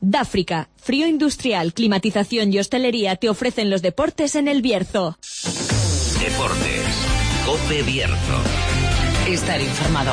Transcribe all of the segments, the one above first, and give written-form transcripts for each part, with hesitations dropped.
Dáfrica, frío industrial, climatización y hostelería te ofrecen los deportes en el Bierzo. Deportes, COPE Bierzo. Estar informado.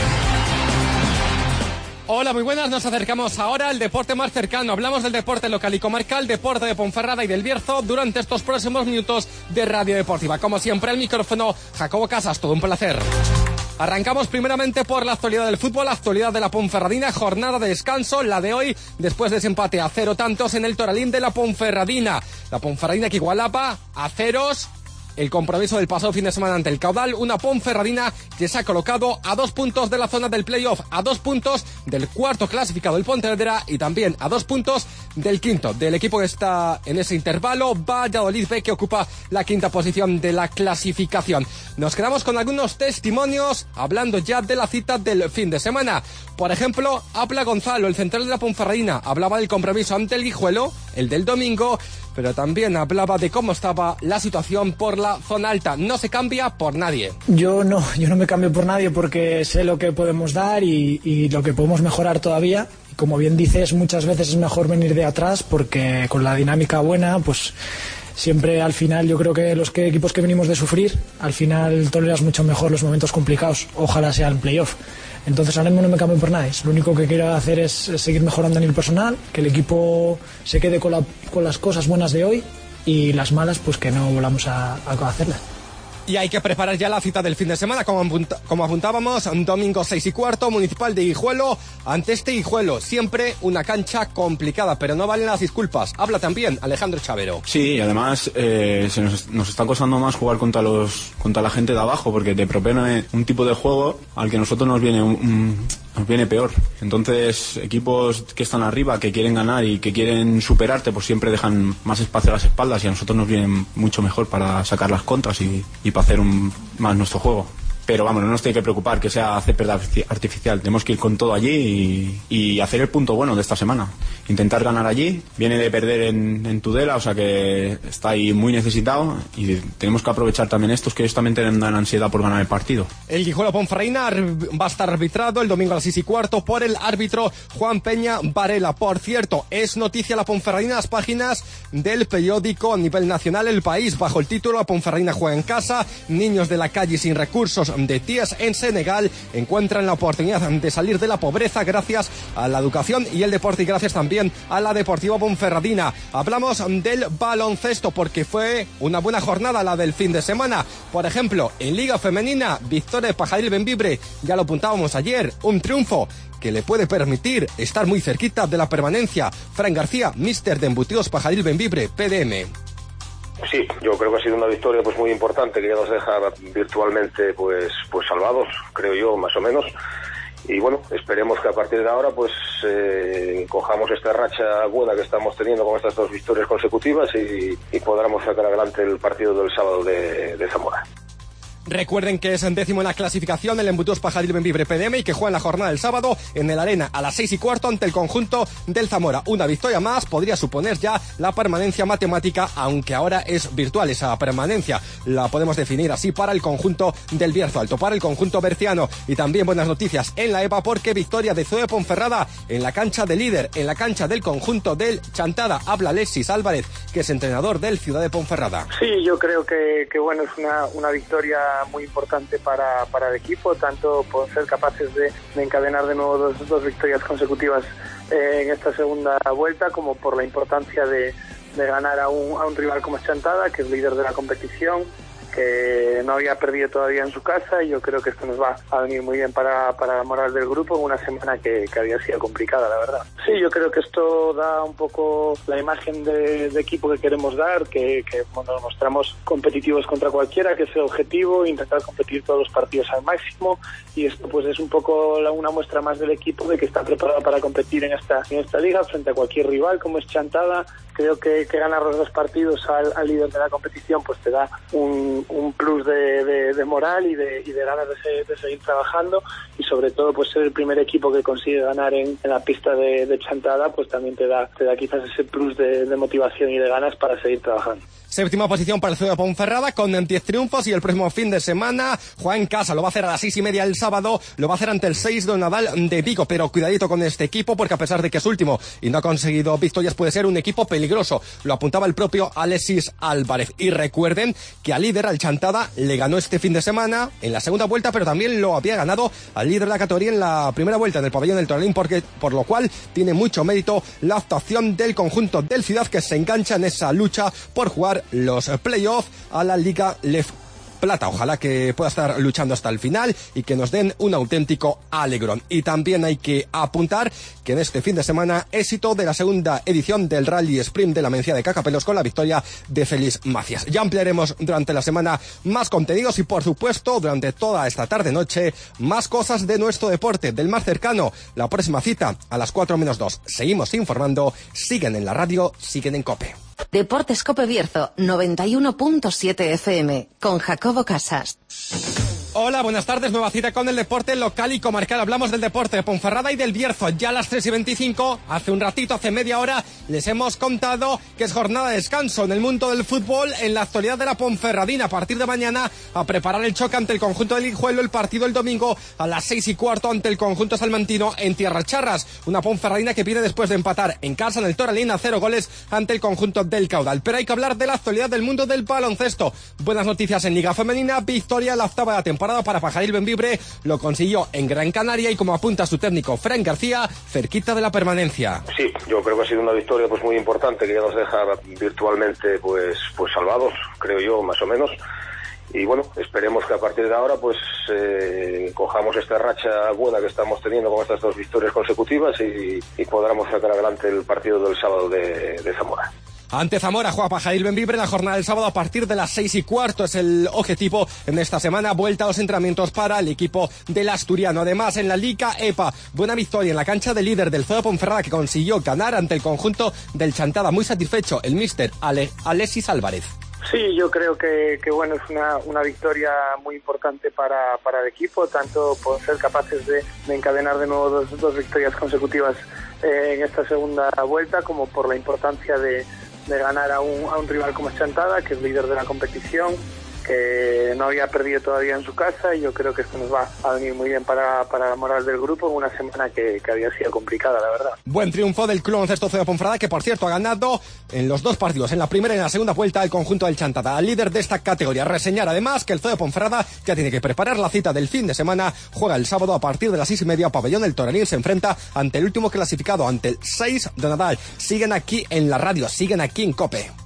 Hola, muy buenas, nos acercamos ahora al deporte más cercano. Hablamos del deporte local y comarcal, deporte de Ponferrada y del Bierzo durante estos próximos minutos de Radio Deportiva. Como siempre, al micrófono, Jacobo Casas, todo un placer. Arrancamos primeramente por la actualidad del fútbol, la actualidad de la Ponferradina, jornada de descanso, la de hoy, después de ese empate a 0 tantos en el Toralín de la Ponferradina. La Ponferradina que igualaba a ceros el compromiso del pasado fin de semana ante el Caudal, una Ponferradina que se ha colocado a 2 puntos de la zona del playoff, a 2 puntos del cuarto clasificado, el Pontevedra, y también a 2 puntos del quinto, del equipo que está en ese intervalo, Valladolid B, que ocupa la quinta posición de la clasificación. Nos quedamos con algunos testimonios, hablando ya de la cita del fin de semana. Por ejemplo, habla Gonzalo, el central de la Ponferradina, hablaba del compromiso ante el Guijuelo, el del domingo, pero también hablaba de cómo estaba la situación por la zona alta. No se cambia por nadie. Yo no me cambio por nadie porque sé lo que podemos dar y lo que podemos mejorar todavía. Y como bien dices, muchas veces es mejor venir de atrás porque con la dinámica buena, pues siempre al final yo creo que los equipos que venimos de sufrir, al final toleras mucho mejor los momentos complicados. Ojalá sea el playoff. Entonces ahora mismo no me cambio por nadie. Lo único que quiero hacer es seguir mejorando a nivel personal, que el equipo se quede con las cosas buenas de hoy y las malas pues que no volvamos a hacerlas. Y hay que preparar ya la cita del fin de semana, como apuntábamos, domingo 6:15, Municipal de Guijuelo, ante este Guijuelo, siempre una cancha complicada, pero no valen las disculpas. Habla también Alejandro Chavero. Sí, y además nos está costando más jugar contra la gente de abajo, porque te propone un tipo de juego al que a nosotros nos viene peor. Entonces, equipos que están arriba, que quieren ganar y que quieren superarte, pues siempre dejan más espacio a las espaldas y a nosotros nos viene mucho mejor para sacar las contras y para hacer más nuestro juego. Pero vamos, no nos tiene que preocupar que sea césped artificial. Tenemos que ir con todo allí y hacer el punto bueno de esta semana. Intentar ganar allí. Viene de perder en Tudela, o sea que está ahí muy necesitado y tenemos que aprovechar también estos que ellos también tienen ansiedad por ganar el partido. El Guijuelo Ponferradina va a estar arbitrado el domingo a las 6:15 por el árbitro Juan Peña Varela. Por cierto, es noticia la Ponferradina en las páginas del periódico a nivel nacional El País, bajo el título La Ponferradina juega en casa, niños de la calle sin recursos de Tías en Senegal encuentran la oportunidad de salir de la pobreza gracias a la educación y el deporte y gracias también a la Deportiva Ponferradina. Hablamos del baloncesto porque fue una buena jornada la del fin de semana. Por ejemplo, en Liga Femenina, victoria de Pajaril Bembibre, ya lo apuntábamos ayer, un triunfo que le puede permitir estar muy cerquita de la permanencia. Fran García, míster de Embutidos Pajaril Bembibre, PDM. Sí, yo creo que ha sido una victoria pues muy importante que ya nos deja virtualmente pues salvados, creo yo, más o menos. Y bueno, esperemos que a partir de ahora pues cojamos esta racha buena que estamos teniendo con estas 2 victorias consecutivas y podamos sacar adelante el partido del sábado de Zamora. Recuerden que es en décimo en la clasificación el Embutidos Pajaril Bembibre PDM y que juega en la jornada del sábado en el Arena a las 6:15 ante el conjunto del Zamora. Una victoria más podría suponer ya la permanencia matemática, aunque ahora es virtual esa permanencia. La podemos definir así para el conjunto del Bierzo Alto, para el conjunto berciano. Y también buenas noticias en la EVA porque victoria de Zoe Ponferrada en la cancha de líder, en la cancha del conjunto del Chantada. Habla Alexis Álvarez, que es entrenador del Ciudad de Ponferrada. Sí, yo creo que bueno, es una victoria muy importante para el equipo, tanto por ser capaces de encadenar de nuevo dos victorias consecutivas en esta segunda vuelta, como por la importancia de ganar a un rival como es Chantada, que es líder de la competición, que no había perdido todavía en su casa, y yo creo que esto nos va a venir muy bien para la moral del grupo en una semana que había sido complicada, la verdad. Sí, yo creo que esto da un poco la imagen de equipo que queremos dar, que bueno, nos mostramos competitivos contra cualquiera, que es el objetivo, intentar competir todos los partidos al máximo, y esto pues es un poco una muestra más del equipo de que está preparado para competir en esta liga frente a cualquier rival como es Chantada. Creo que ganar los 2 partidos al líder de la competición pues te da un plus de moral y de ganas de seguir trabajando, y sobre todo pues ser el primer equipo que consigue ganar en la pista de Chantada pues también te da quizás ese plus de motivación y de ganas para seguir trabajando. Séptima posición para el Zoo de Ponferrada con 10 triunfos y el próximo fin de semana juega en casa, lo va a hacer a las 6:30 el sábado, lo va a hacer ante el 6 de Nadal de Vigo, pero cuidadito con este equipo porque a pesar de que es último y no ha conseguido victorias puede ser un equipo peligroso, lo apuntaba el propio Alexis Álvarez. Y recuerden que al líder, al Chantada, le ganó este fin de semana en la segunda vuelta, pero también lo había ganado al líder de la categoría en la primera vuelta en el pabellón del Toralín, por lo cual tiene mucho mérito la actuación del conjunto del Ciudad que se engancha en esa lucha por jugar los playoffs a la Liga Lef Plata. Ojalá que pueda estar luchando hasta el final y que nos den un auténtico alegrón. Y también hay que apuntar que en este fin de semana éxito de la segunda edición del Rally Sprint de la Mencía de Cacapelos con la victoria de Félix Macías. Ya ampliaremos durante la semana más contenidos y por supuesto durante toda esta tarde-noche más cosas de nuestro deporte, del más cercano. La próxima cita a las 4:02. Seguimos informando, siguen en la radio, siguen en COPE. Deportes Cope Bierzo, 91.7 FM, con Jacobo Casas. Hola, buenas tardes, nueva cita con el deporte local y comarcal. Hablamos del deporte de Ponferrada y del Bierzo. Ya a las 3:25, hace un ratito, hace media hora, les hemos contado que es jornada de descanso en el mundo del fútbol en la actualidad de la Ponferradina. A partir de mañana, a preparar el choque ante el conjunto del Guijuelo, el partido el domingo a las 6:15 ante el conjunto salmantino en Tierra Charras. Una Ponferradina que viene después de empatar en casa en el Toralín a 0 goles ante el conjunto del Caudal. Pero hay que hablar de la actualidad del mundo del baloncesto. Buenas noticias en Liga Femenina, victoria la octava de la temporada para Pajaril Bembibre, lo consiguió en Gran Canaria y como apunta su técnico Fran García, cerquita de la permanencia. Sí, yo creo que ha sido una victoria pues muy importante que ya nos deja virtualmente pues salvados, creo yo, más o menos. Y bueno, esperemos que a partir de ahora pues cojamos esta racha buena que estamos teniendo con estas 2 victorias consecutivas y podamos sacar adelante el partido del sábado de Zamora. Ante Zamora juega Pajaril Bembibre en la jornada del sábado a partir de las 6:15. Es el objetivo en esta semana. Vuelta a los entrenamientos para el equipo del asturiano. Además, en la Liga EPA, buena victoria en la cancha del líder del Zoo de Ponferrada que consiguió ganar ante el conjunto del Chantada. Muy satisfecho el míster Alexis Álvarez. Sí, yo creo que bueno, es una victoria muy importante para el equipo, tanto por ser capaces de encadenar de nuevo dos victorias consecutivas en esta segunda vuelta, como por la importancia de ganar a un rival como Chantada, que es líder de la competición, que no había perdido todavía en su casa, y yo creo que esto nos va a venir muy bien para la moral del grupo en una semana que había sido complicada, la verdad. Buen triunfo del Club Baloncesto Zoo de Ponferrada, que por cierto ha ganado en los 2 partidos, en la primera y en la segunda vuelta, el conjunto del Chantada, al líder de esta categoría. Reseñar además que el Zoo de Ponferrada ya tiene que preparar la cita del fin de semana, juega el sábado a partir de las 6:30, pabellón del Toralín, se enfrenta ante el último clasificado, ante el 6 de Nadal. Siguen aquí en la radio, siguen aquí en COPE.